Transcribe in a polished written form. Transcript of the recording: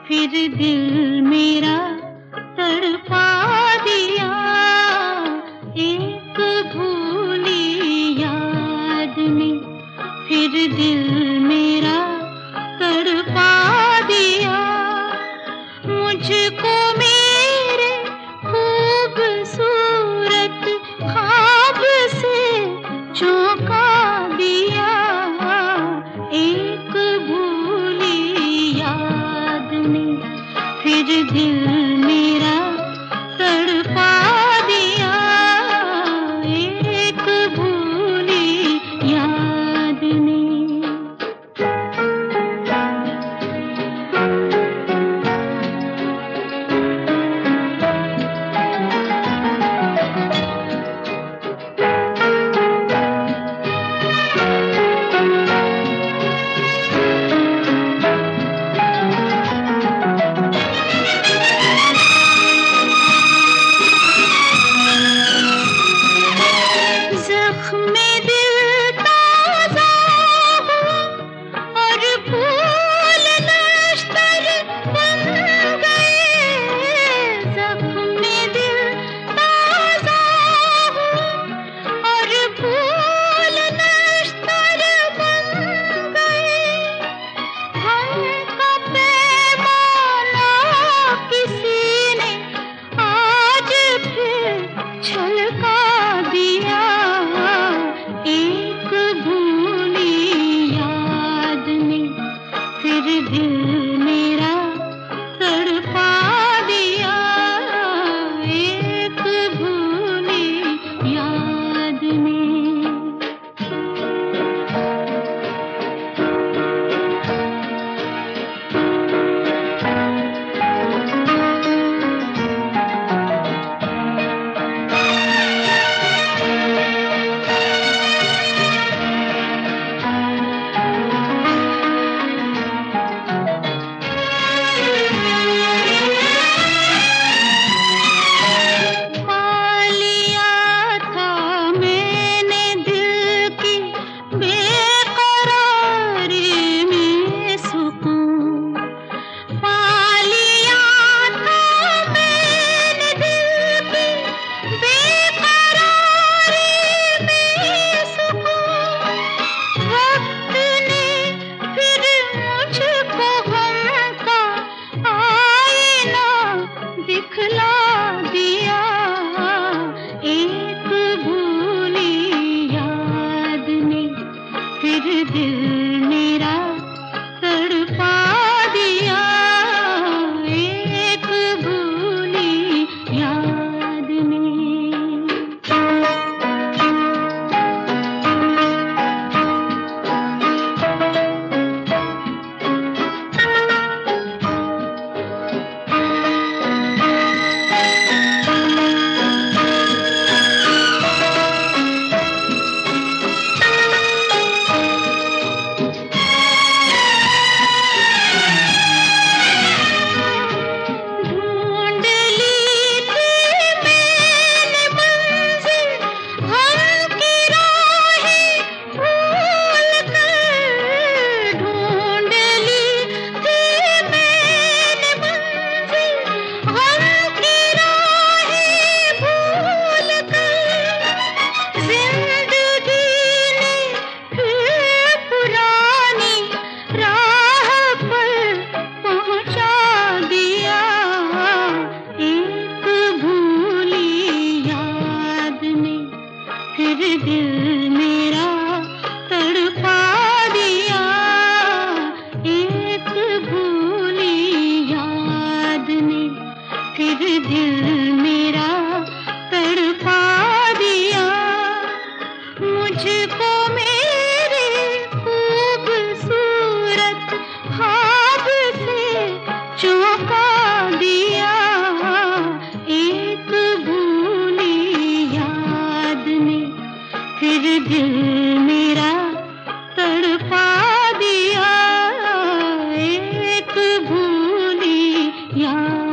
फिर दिल मेरा तड़पा दिया एक भूली याद ने। फिर दिल मेरा तड़पा दिया, मुझको मेरे खूबसूरत ख्वाब से चौंका दिया एक भूली याद ने। फिर दिल मेरा तड़पा दिया एक भूली याद ने। दिल मेरा तड़पा दिया एक भूली याद ने। फिर दिल मेरा तड़पा दिया, मुझको मेरे खूबसूरत ख्वाब से चौंका दिया एक भूली याद ने। फिर दिल मेरा तड़पा दिया एक भूली याद।